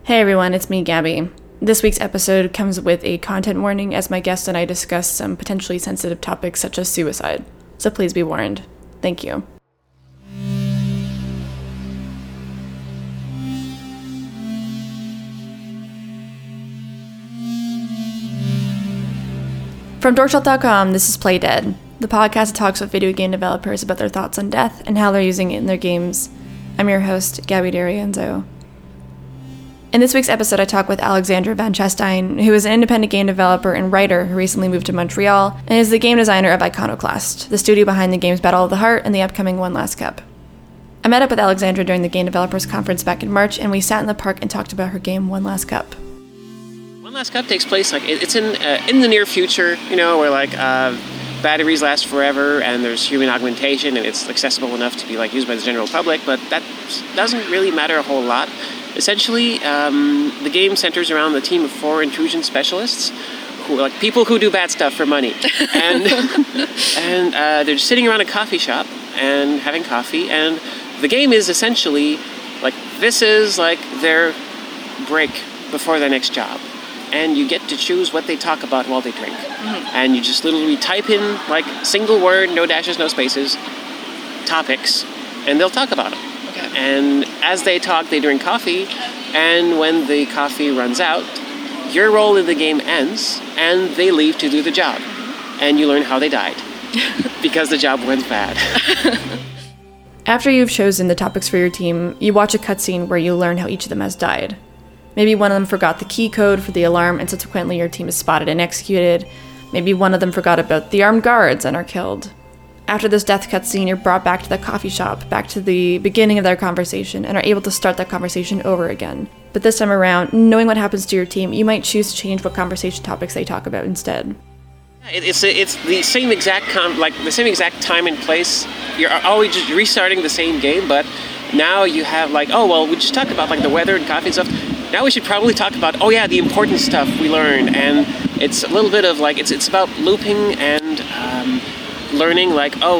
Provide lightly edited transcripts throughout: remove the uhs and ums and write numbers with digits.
Hey everyone, it's me, Gabby. This week's episode comes with a content warning as my guest and I discuss some potentially sensitive topics such as suicide. So please be warned. Thank you. From Dorkshelf.com, this is Play Dead, the podcast that talks with video game developers about their thoughts on death and how they're using it in their games. I'm your host, Gabby D'Arienzo. In this week's episode, I talk with Alexandra Van Chestine, who is an independent game developer and writer who recently moved to Montreal and is the game designer of Iconoclast, the studio behind the games Battle of the Heart and the upcoming One Last Cup. I met up with Alexandra during the Game Developers Conference back in March, and we sat in the park and talked about her game One Last Cup. One Last Cup takes place it's in the near future, where batteries last forever and there's human augmentation and it's accessible enough to be used by the general public, but that doesn't really matter a whole lot. Essentially, the game centers around the team of 4 intrusion specialists, who people who do bad stuff for money, and they're just sitting around a coffee shop and having coffee. And the game is essentially this is their break before their next job, and you get to choose what they talk about while they drink. Mm-hmm. And you just literally type in single word, no dashes, no spaces, topics, and they'll talk about them. And as they talk, they drink coffee, and when the coffee runs out, your role in the game ends, and they leave to do the job. And you learn how they died, because the job went bad. After you've chosen the topics for your team, you watch a cutscene where you learn how each of them has died. Maybe one of them forgot the key code for the alarm, and subsequently your team is spotted and executed. Maybe one of them forgot about the armed guards and are killed. After this death cutscene, you're brought back to the coffee shop, back to the beginning of their conversation, and are able to start that conversation over again. But this time around, knowing what happens to your team, you might choose to change what conversation topics they talk about instead. It's the same exact the same exact time and place. You're always just restarting the same game, but now you have we just talked about the weather and coffee and stuff. Now we should probably talk about the important stuff we learned, and it's a little bit of it's about looping and learning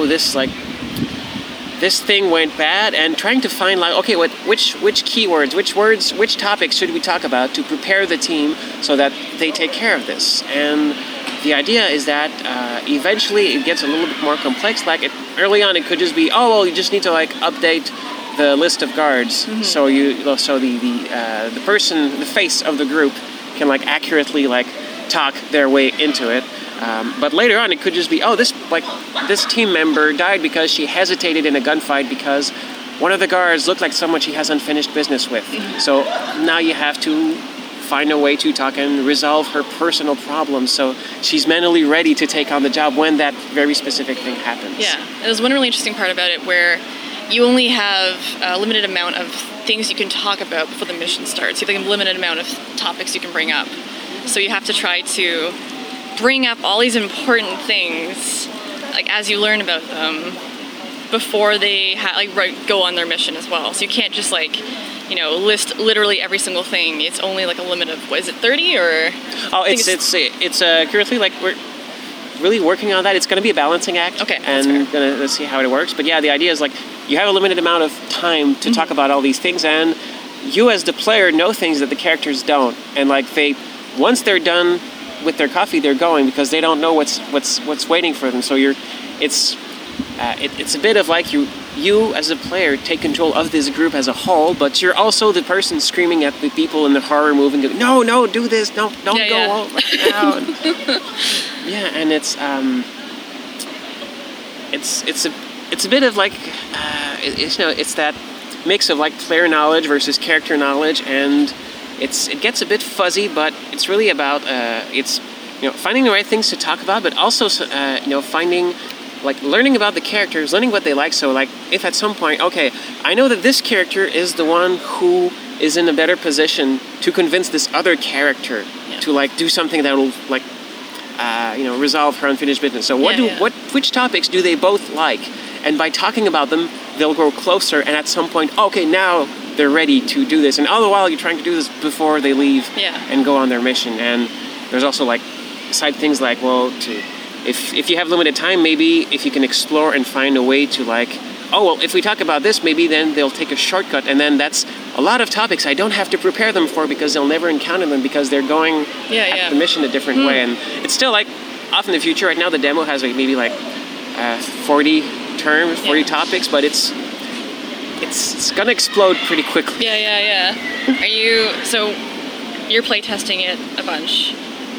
this thing went bad, and trying to find which keywords, which topics should we talk about to prepare the team so that they take care of this. And the idea is that eventually it gets a little bit more complex. Early on it could just be you just need to update the list of guards. Mm-hmm. so the person, the face of the group can accurately talk their way into it. But later on, it could just be, this team member died because she hesitated in a gunfight because one of the guards looked like someone she has unfinished business with. Mm-hmm. So now you have to find a way to talk and resolve her personal problems so she's mentally ready to take on the job when that very specific thing happens. Yeah, there's one really interesting part about it where you only have a limited amount of things you can talk about before the mission starts. You have a limited amount of topics you can bring up. So you have to try to bring up all these important things, as you learn about them, before they go on their mission as well. So you can't just list literally every single thing. It's only a limit of, what is it, 30 or? Oh, it's currently we're really working on that. It's going to be a balancing act. Okay, and let's see how it works. But yeah, the idea is you have a limited amount of time to talk about all these things, and you as the player know things that the characters don't, and once they're done with their coffee, they're going because they don't know what's waiting for them. So it's a bit of you as a player take control of this group as a whole, but you're also the person screaming at the people in the horror movie and going, no, do this, don't go right now. And it's a bit of it's that mix of player knowledge versus character knowledge, and it gets a bit fuzzy, but it's really about finding the right things to talk about, but also finding learning about the characters, learning what they like. So if at some point, I know that this character is the one who is in a better position to convince this other character to do something that will resolve her unfinished business. So which topics do they both like? And by talking about them, they'll grow closer, and at some point, now they're ready to do this. And all the while, you're trying to do this before they leave and go on their mission. And there's also side things if you have limited time, maybe if you can explore and find a way to if we talk about this, maybe then they'll take a shortcut, and then that's a lot of topics I don't have to prepare them for because they'll never encounter them because they're going at the mission a different way. And it's still like off in the future. Right now the demo has like maybe like 40 terms, 40 topics, but it's gonna explode pretty quickly. Yeah. So you're playtesting it a bunch.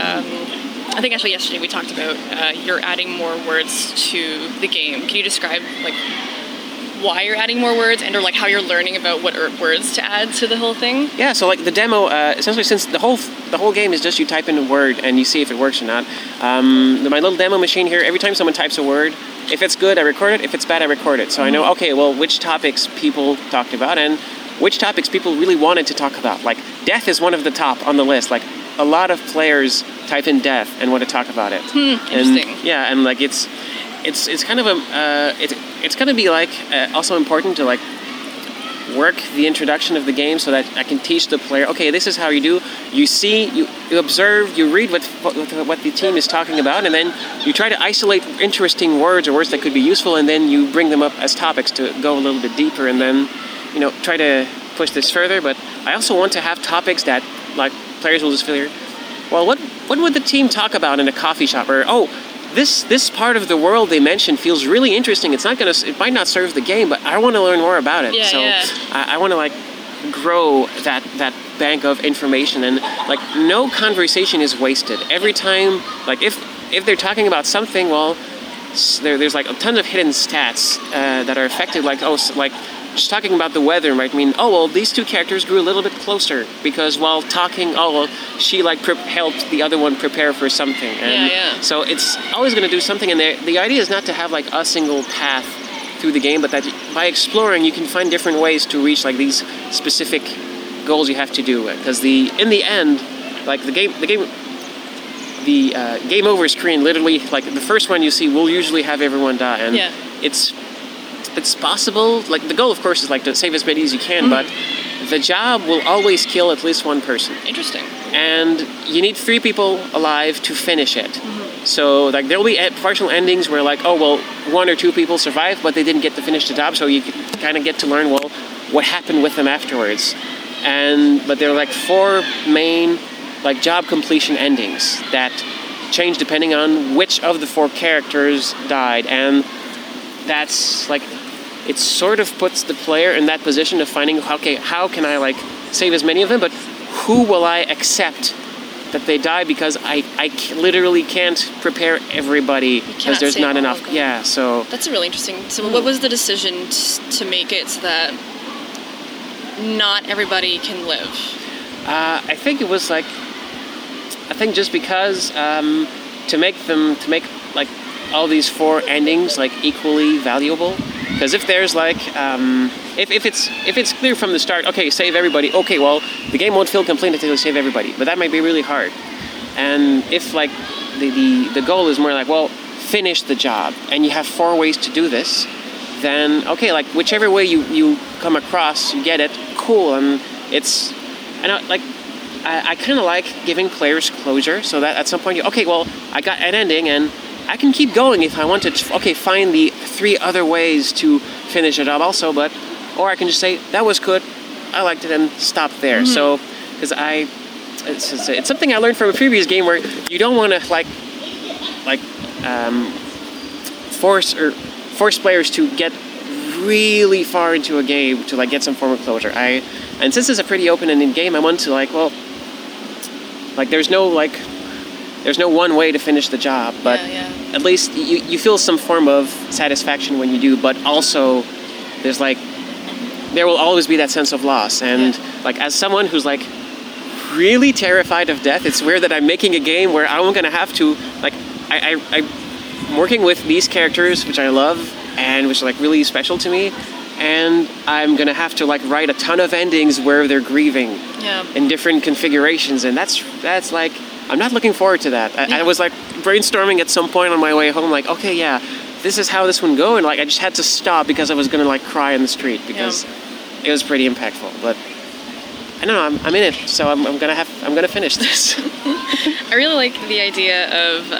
I think actually yesterday we talked about you're adding more words to the game. Can you describe like why you're adding more words and or like how you're learning about what words to add to the whole thing? Yeah, so like the demo, essentially since the whole game is just you type in a word and you see if it works or not. My little demo machine here, every time someone types a word, if it's good, I record it. If it's bad, I record it. So I know, okay, well, which topics people talked about and which topics people really wanted to talk about. Like death is one of the top on the list. Like a lot of players type in death and want to talk about it. Interesting. And like it's kind of it's going to be like also important to like work the introduction of the game so that I can teach the player, okay, this is how you do. You see, you observe, you read what the team is talking about, and then you try to isolate interesting words or words that could be useful, and then you bring them up as topics to go a little bit deeper, and then, try to push this further. But I also want to have topics that, like, players will just figure, well, what would the team talk about in a coffee shop? Or, this part of the world they mentioned feels really interesting. It might not serve the game, but I want to learn more about it. I want to like grow that bank of information, and like no conversation is wasted. Every time, like if they're talking about something, well, there's like a ton of hidden stats that are affected. Like just talking about the weather might mean, these two characters grew a little bit closer because while talking, she like helped the other one prepare for something. And so it's always going to do something. And the idea is not to have like a single path through the game, but that by exploring, you can find different ways to reach like these specific goals you have to do. Because in the end, like the game over screen, literally like the first one you see will usually have everyone die, and it's possible, like the goal of course is like to save as many as you can, but the job will always kill at least one person. Interesting. And you need 3 people alive to finish it. So like there'll be partial endings where like, 1 or 2 people survive, but they didn't get to finish the job, so you kind of get to learn, what happened with them afterwards. But there are like 4 main like job completion endings that change depending on which of the 4 characters died, and that's like it sort of puts the player in that position of finding, okay, how can I like save as many of them, but who will I accept that they die, because I literally can't prepare everybody because there's not enough. Yeah, so that's really interesting. So what was the decision to make it so that not everybody can live? I think it was like, just because to make like all these 4 endings like equally valuable. Because if there's like if it's clear from the start, okay, save everybody, okay, well the game won't feel complete until you save everybody, but that might be really hard. And if like the goal is more like, well, finish the job, and you have 4 ways to do this, then okay, like whichever way you come across, you get it, cool. And I kind of like giving players closure, so that at some point I got an ending, and I can keep going if I want to, find the 3 other ways to finish a job also, or I can just say, that was good, I liked it, and stop there. So, because it's something I learned from a previous game where you don't want to force players to get really far into a game to like get some form of closure. And since it's a pretty open-ended game, I want to there's no one way to finish the job, but at least you feel some form of satisfaction when you do, but also there will always be that sense of loss. And like as someone who's like really terrified of death, it's weird that I'm making a game where I'm going to have to I'm working with these characters, which I love and which are like really special to me, and I'm going to have to like write a ton of endings where they're grieving in different configurations, and that's like, I'm not looking forward to that. I was like brainstorming at some point on my way home, like, okay, this is how this one go, and like I just had to stop because I was gonna like cry in the street because it was pretty impactful. But I don't know, I'm in it, so I'm gonna finish this. I really like the idea of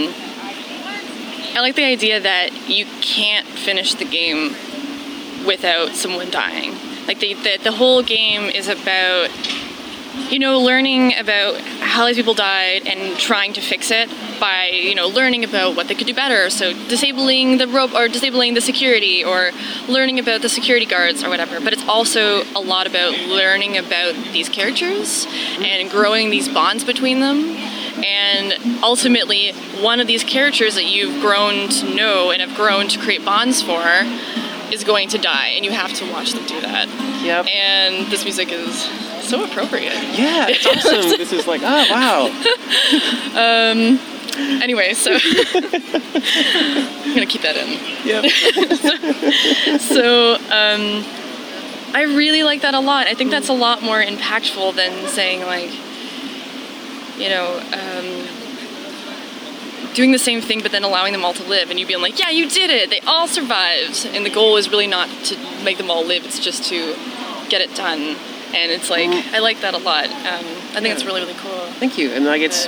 I like the idea that you can't finish the game without someone dying. Like the whole game is about, learning about how these people died and trying to fix it by, learning about what they could do better. So disabling the rope or disabling the security or learning about the security guards or whatever. But it's also a lot about learning about these characters and growing these bonds between them. And ultimately, one of these characters that you've grown to know and have grown to create bonds for is going to die, and you have to watch them do that. Yep. And this music is so appropriate. Yeah, it's awesome. This is like, oh, wow. Anyway, so I'm going to keep that in. Yep. So I really like that a lot. I think that's a lot more impactful than saying, like, doing the same thing but then allowing them all to live and you being like, yeah, you did it, they all survived, and the goal is really not to make them all live, it's just to get it done. And it's like, I like that a lot. I think it's really, really cool. Thank you. And like it's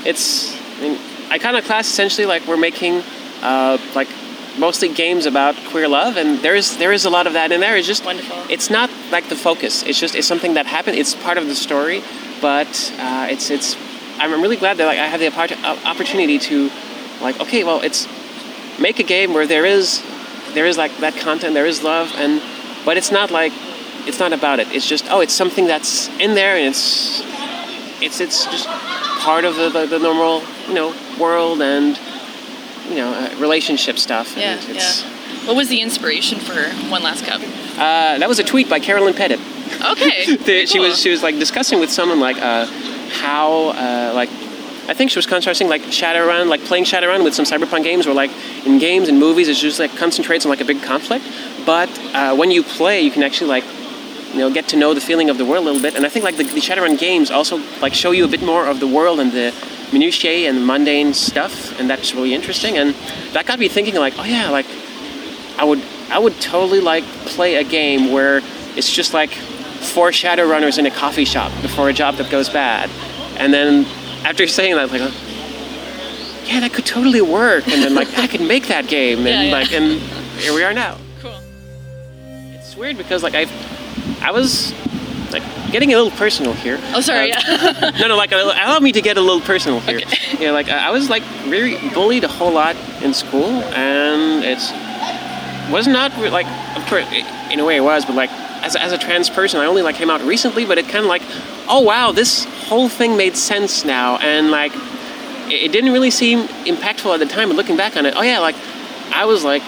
I kind of class essentially like we're making like mostly games about queer love, and there is a lot of that in there. It's just wonderful. It's not like the focus, it's something that happened, it's part of the story, but it's I'm really glad that like I have the opportunity to like, okay, well, it's make a game where there is like that content, there is love, but it's not about it. It's just, it's something that's in there, and it's just part of the normal world and relationship stuff. Yeah, and it's, What was the inspiration for One Last Cup? That was a tweet by Carolyn Pettit. Okay. She was like discussing with someone like how like I think she was contrasting like Shadowrun, like playing Shadowrun with some cyberpunk games where like in games and movies it just like concentrates on like a big conflict, but when you play you can actually like get to know the feeling of the world a little bit. And I think like the Shadowrun games also like show you a bit more of the world and the minutiae and mundane stuff, and that's really interesting. And that got me thinking like, oh yeah, like I would totally like play a game where it's just like 4 Shadowrunners in a coffee shop before a job that goes bad. And then after saying that, like, yeah, that could totally work. And then like I could make that game, and like, and here we are now. Cool. It's weird because like I was like getting a little personal here. Oh, sorry. No, like allow me to get a little personal here. Okay. Yeah, like I was like really bullied a whole lot in school, and it was not like, of course, in a way it was, but like as a trans person, I only like came out recently, but it kind of like, oh wow, this whole thing made sense now, and like it didn't really seem impactful at the time, but looking back on it, oh yeah, like I was like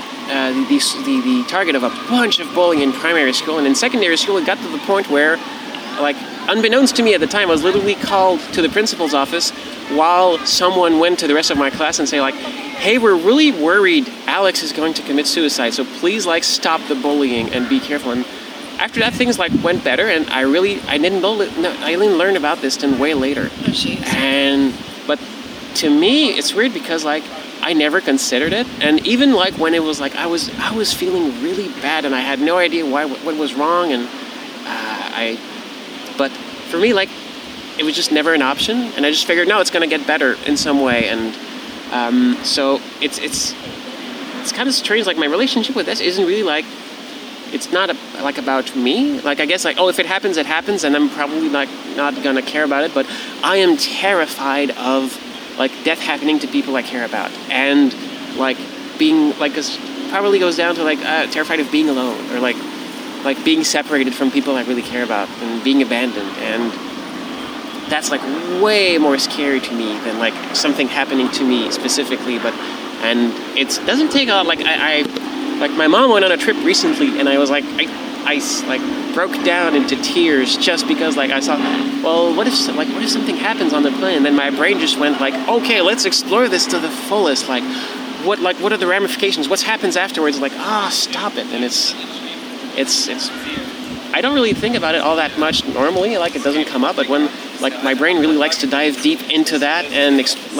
the target of a bunch of bullying in primary school, and in secondary school it got to the point where, like, unbeknownst to me at the time, I was literally called to the principal's office while someone went to the rest of my class and say like, hey, we're really worried Alex is going to commit suicide, so please like stop the bullying and be careful. And after that, things like went better, and I didn't learn about this till way later. Oh, jeez. But to me, it's weird because like I never considered it, and even like when it was like I was feeling really bad, and I had no idea what was wrong, and but for me, like it was just never an option, and I just figured, no, it's gonna get better in some way, and so it's kind of strange. Like my relationship with this isn't really like. It's not like about me. Like I guess like, oh, if it happens, it happens, and I'm probably like not gonna care about it. But I am terrified of like death happening to people I care about, and like being like this probably goes down to like terrified of being alone, or like being separated from people I really care about and being abandoned, and that's like way more scary to me than like something happening to me specifically. And it doesn't take a lot. Like I like my mom went on a trip recently, and I was like I like broke down into tears just because like I saw, well, what if something happens on the plane? And then my brain just went like, okay, let's explore this to the fullest. Like what are the ramifications? What happens afterwards? Like, stop it. And it's I don't really think about it all that much normally. Like it doesn't come up, but when like my brain really likes to dive deep into that, and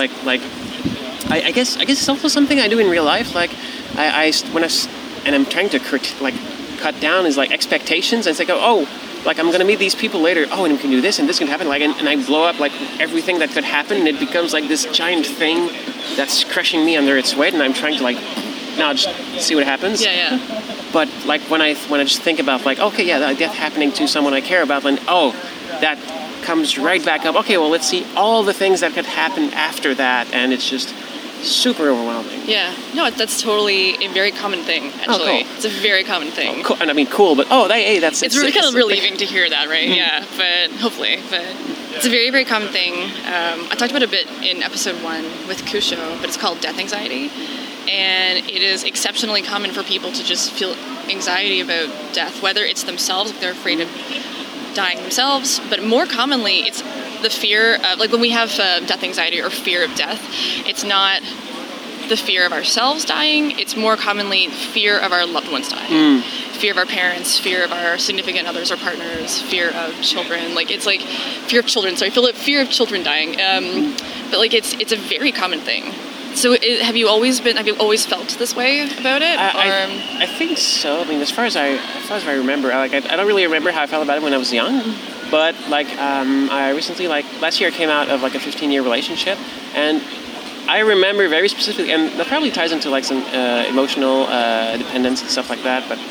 I guess it's also something I do in real life. Like and I'm trying to cut down is like expectations, and it's like, like I'm gonna meet these people later. Oh, and we can do this, and this can happen. Like, and I blow up like everything that could happen, and it becomes like this giant thing that's crushing me under its weight. And I'm trying to like, now just see what happens. Yeah. But like when I just think about like, okay, yeah, that death happening to someone I care about, then that comes right back up. Okay, well, let's see all the things that could happen after that, and it's just super overwhelming. Yeah, no, that's totally a very common thing, actually. Cool. It's a very common thing. Cool. And I mean, cool, but that's... It's really kind of relieving to hear that, right? Yeah, but hopefully. But it's a very, very common thing. I talked about it a bit in episode 1 with Kusho, but it's called death anxiety. And it is exceptionally common for people to just feel anxiety about death, whether it's themselves, like they're afraid of dying themselves, but more commonly it's the fear of, like when we have death anxiety or fear of death, it's not the fear of ourselves dying, it's more commonly fear of our loved ones dying. Fear of our parents, fear of our significant others or partners, fear of children, like it's like fear of children, fear of children dying. But like it's a very common thing. So have you always felt this way about it? I think so. I mean, as far as I remember, I don't really remember how I felt about it when I was young. But like, I recently, like last year, I came out of like a 15-year relationship, and I remember very specifically, and that probably ties into like some emotional dependence and stuff like that. But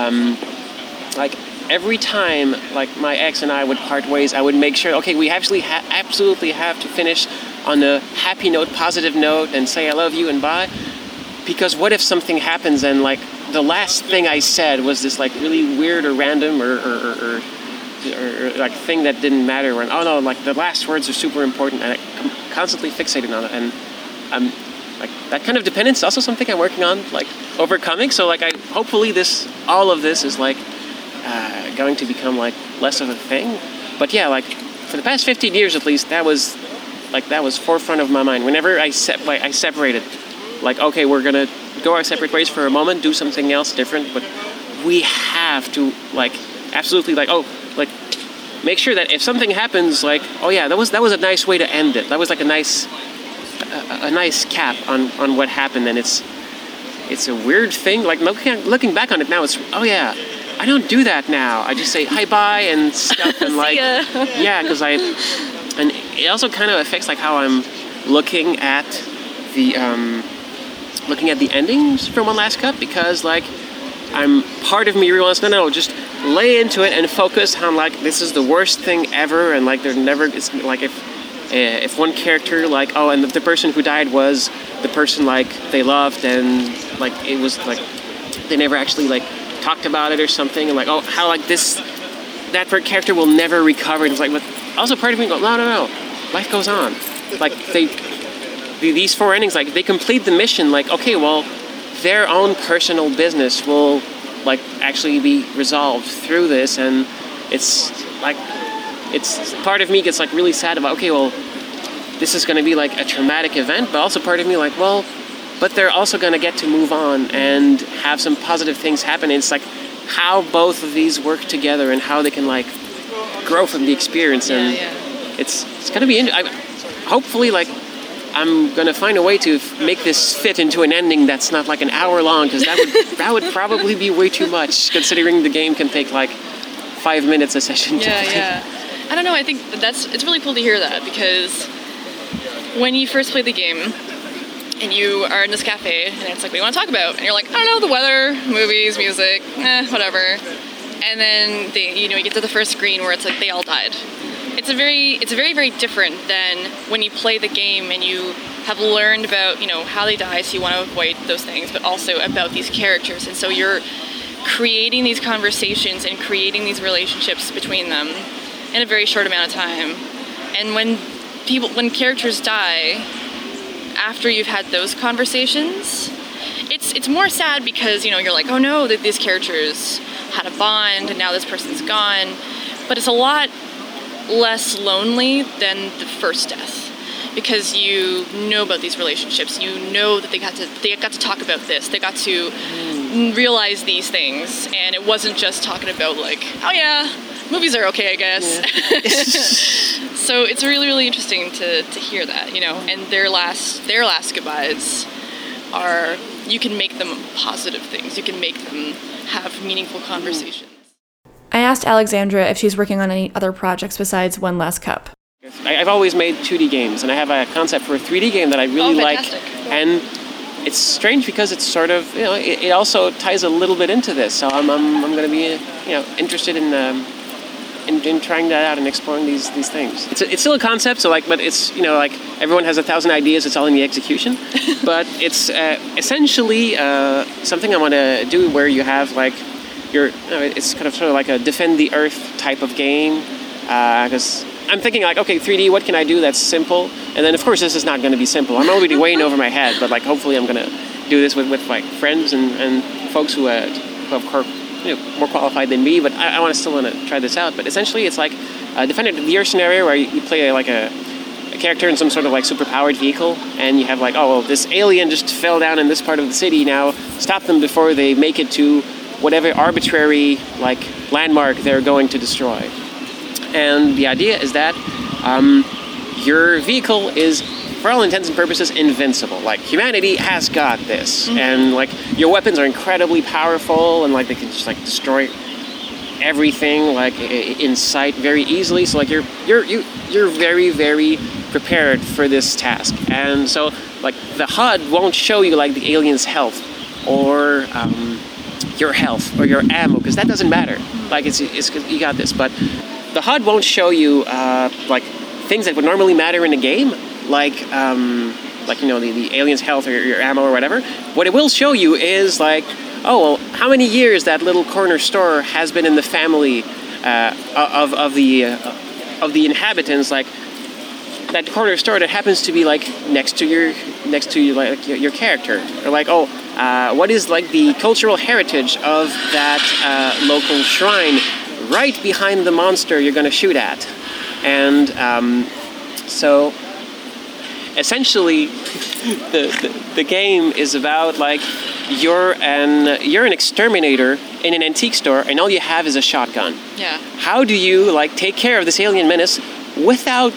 like every time, like my ex and I would part ways, I would make sure, okay, we actually absolutely have to finish on a happy note, positive note, and say I love you and bye. Because what if something happens and like the last thing I said was this like really weird or random or like thing that didn't matter, and oh no, like the last words are super important, and I'm constantly fixated on it, and I'm like that kind of dependence is also something I'm working on, like overcoming. So like hopefully all of this is like going to become like less of a thing. But yeah, like for the past 15 years at least, that was forefront of my mind. Whenever I separated, like, okay, we're gonna go our separate ways for a moment, do something else different, but we have to like absolutely make sure that if something happens, like, oh yeah, that was a nice way to end it. That was like a nice cap on what happened, and it's a weird thing. Like looking back on it now, it's I don't do that now. I just say hi, bye, and stuff, and like because and it also kind of affects like how I'm looking at the endings from One Last Cup, because like I'm part of me realizes no, just lay into it and focus on like this is the worst thing ever, and like it's like if one character like and the person who died was the person like they loved, and like it was like they never actually like talked about it or something, and like how like that character will never recover, and it's like, but also part of me goes no, life goes on. Like these 4 endings, like they complete the mission, like okay, well their own personal business will like actually be resolved through this, and it's part of me gets like really sad about, okay, well this is going to be like a traumatic event, but also part of me like, well, but they're also going to get to move on and have some positive things happen. And it's like how both of these work together and how they can like grow from the experience, and it's going to be hopefully like I'm gonna find a way to make this fit into an ending that's not like an hour long, because that would probably be way too much, considering the game can take like 5 minutes a session to play. Yeah. I don't know. I think it's really cool to hear that, because when you first play the game and you are in this cafe and it's like, what do you want to talk about? And you're like, I don't know, the weather, movies, music, whatever. And then you get to the first screen where it's like they all died. It's very, very different than when you play the game and you have learned about, how they die, so you want to avoid those things, but also about these characters. And so you're creating these conversations and creating these relationships between them in a very short amount of time. And when characters die, after you've had those conversations, it's more sad, because, you're like, oh no, that these characters had a bond and now this person's gone. But it's a lot less lonely than the first death, because you know about these relationships, you know that they got to talk about this, they got to realize these things, and it wasn't just talking about like, oh yeah, movies are okay, I guess. Yeah. So it's really, really interesting to hear that, and their last goodbyes are, you can make them positive things, you can make them have meaningful conversations. I asked Alexandra if she's working on any other projects besides One Last Cup. I've always made 2D games, and I have a concept for a 3D game that I really like. And it's strange because it's sort of, it also ties a little bit into this. So I'm going to be, interested in trying that out and exploring these things. It's still a concept, so but it's, everyone has 1,000 ideas, it's all in the execution. But it's essentially something I want to do where you have it's kind of sort of like a defend the earth type of game. Because I'm thinking okay, 3D, what can I do that's simple? And then of course this is not going to be simple. I'm already way in over my head, but hopefully I'm going to do this with friends and folks who have more qualified than me, but I want to try this out. But essentially it's like a defend the earth scenario where you play a character in some sort of super-powered vehicle, and you have this alien just fell down in this part of the city, now stop them before they make it to whatever arbitrary landmark they're going to destroy. And the idea is that your vehicle is, for all intents and purposes, invincible. Humanity has got this, and your weapons are incredibly powerful, and they can just destroy everything in sight very easily. So you're very, very prepared for this task. And so the HUD won't show you the alien's health or your health or your ammo, because that doesn't matter. It's you got this, but the HUD won't show you things that would normally matter in a game, the alien's health or your ammo or whatever. What it will show you is how many years that little corner store has been in the family of the inhabitants, that corner store that happens to be next to your character, or what is the cultural heritage of that local shrine right behind the monster you're going to shoot at. And so essentially the game is about you're an exterminator in an antique store, and all you have is a shotgun. Yeah. How do you take care of this alien menace without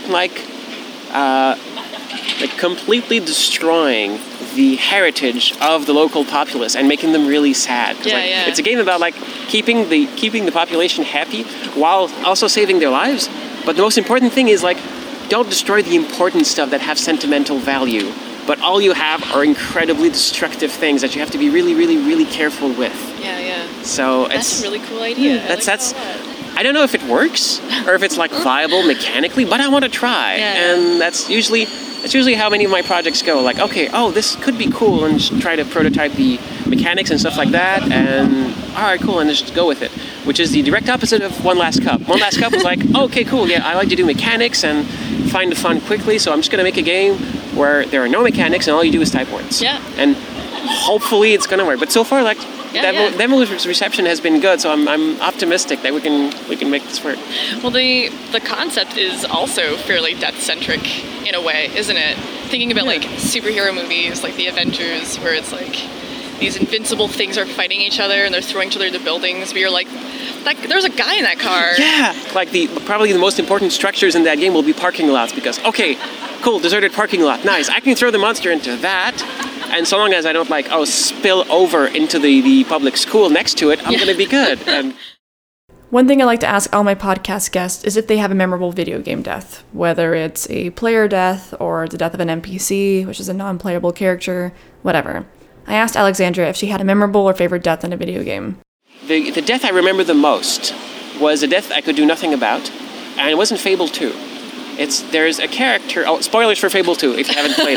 completely destroying the heritage of the local populace and making them really sad? It's a game about keeping the population happy while also saving their lives. But the most important thing is don't destroy the important stuff that have sentimental value. But all you have are incredibly destructive things that you have to be really, really, really careful with. Yeah. So that's a really cool idea. That's. I don't know if it works or if it's viable mechanically, but I want to try. Yeah. And that's usually how many of my projects go. This could be cool, and just try to prototype the mechanics and stuff like that, and all right, cool, and just go with it. Which is the direct opposite of One Last Cup. One Last Cup was okay, cool, yeah, I like to do mechanics and find the fun quickly, so I'm just gonna make a game where there are no mechanics and all you do is type words. Yeah. And hopefully it's gonna work. But so far, Demo's reception has been good, so I'm optimistic that we can make this work. Well, the concept is also fairly death-centric in a way, isn't it? Thinking about superhero movies like the Avengers, where it's these invincible things are fighting each other and they're throwing each other into buildings, but you're there's a guy in that car. Yeah, probably the most important structures in that game will be parking lots, because okay, cool, deserted parking lot, nice. I can throw the monster into that. And so long as I don't spill over into the public school next to it, I'm going to be good. And one thing I like to ask all my podcast guests is if they have a memorable video game death, whether it's a player death or the death of an NPC, which is a non-playable character, whatever. I asked Alexandra if she had a memorable or favorite death in a video game. The death I remember the most was a death I could do nothing about, and it wasn't Fable 2. There's a character. Oh, spoilers for Fable 2 if you haven't played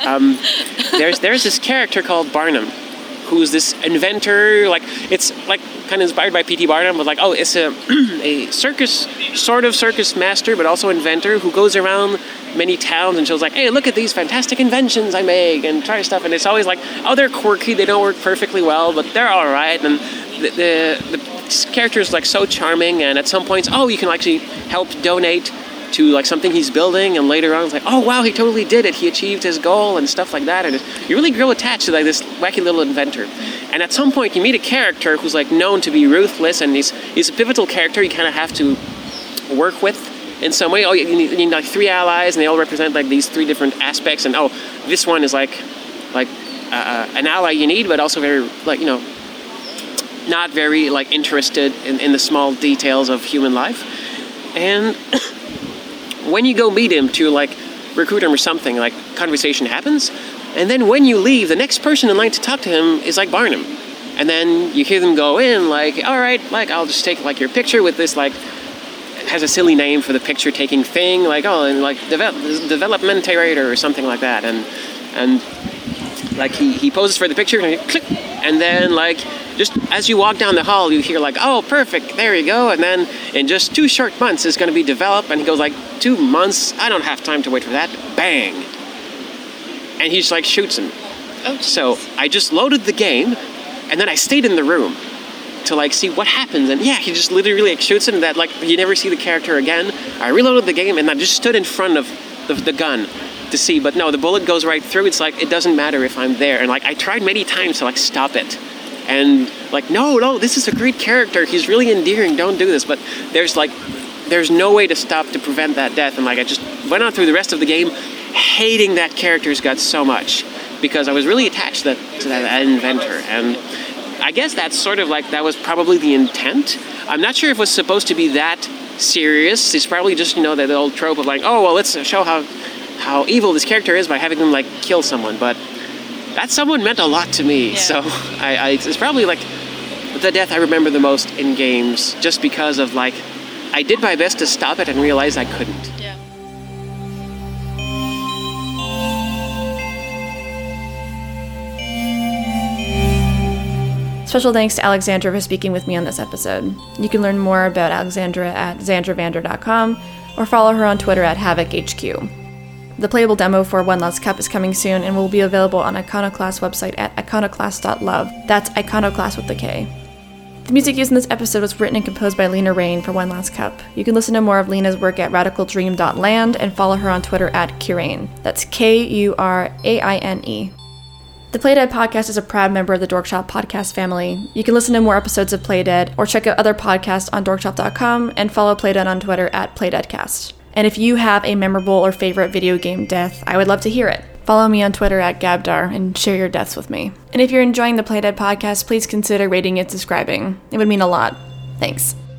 it. There's this character called Barnum, who's this inventor. It's kind of inspired by P.T. Barnum, but it's a circus master, but also inventor who goes around many towns and shows hey, look at these fantastic inventions I make, and try stuff. And it's always they're quirky, they don't work perfectly well, but they're all right. And the character is so charming, and at some points, you can actually help donate to something he's building, and later on it's oh wow, he totally did it, he achieved his goal and stuff like that, and you really grow attached to this wacky little inventor. And at some point you meet a character who's known to be ruthless, and he's a pivotal character you kind of have to work with in some way. You need 3 allies, and they all represent these 3 different aspects, and this one is an ally you need, but also very not very interested in the small details of human life. And when you go meet him to recruit him or something, conversation happens, And then when you leave, the next person in line to talk to him is like Barnum. And then you hear them go in like, all right, like I'll just take like your picture with this like, has a silly name for the picture taking thing, like, oh, and like developmentarator or something like that. And like he poses for the picture and click. And then like just as you walk down the hall, you hear like, oh, perfect, there you go. And then in just 2 short months, it's going to be developed. And he goes like, 2 months? I don't have time to wait for that. Bang. And he just like shoots him. Oh, so I just loaded the game, and then I stayed in the room to like see what happens. And yeah, he just literally like shoots him, that like you never see the character again. I reloaded the game, and I just stood in front of the gun to see, but no, the bullet goes right through. It's like, it doesn't matter if I'm there. And like I tried many times to like stop it, and like no, this is a great character, he's really endearing, don't do this. But there's no way to prevent that death. And like I just went on through the rest of the game hating that character's guts so much, because I was really attached to that inventor. And I guess that's sort of like, that was probably the intent. I'm not sure if it was supposed to be that serious. It's probably just, that old trope of like, oh, well, let's show how evil this character is by having him like kill someone. But that someone meant a lot to me. Yeah. So it's probably like the death I remember the most in games, just because of like, I did my best to stop it and realized I couldn't. Yeah. Special thanks to Alexandra for speaking with me on this episode. You can learn more about Alexandra at xandravander.com or follow her on Twitter at HavoCHQ. The playable demo for One Last Cup is coming soon and will be available on Iconoclast website at iconoclast.love. That's Iconoclast with the K. The music used in this episode was written and composed by Lena Rain for One Last Cup. You can listen to more of Lena's work at radicaldream.land and follow her on Twitter at Kuraine. That's Kuraine. The Playdead podcast is a proud member of the Dorkshop podcast family. You can listen to more episodes of Playdead or check out other podcasts on dorkshop.com and follow Playdead on Twitter at PlaydeadCast. And if you have a memorable or favorite video game death, I would love to hear it. Follow me on Twitter at Gabdar and share your deaths with me. And if you're enjoying the Playdead podcast, please consider rating and subscribing. It would mean a lot. Thanks.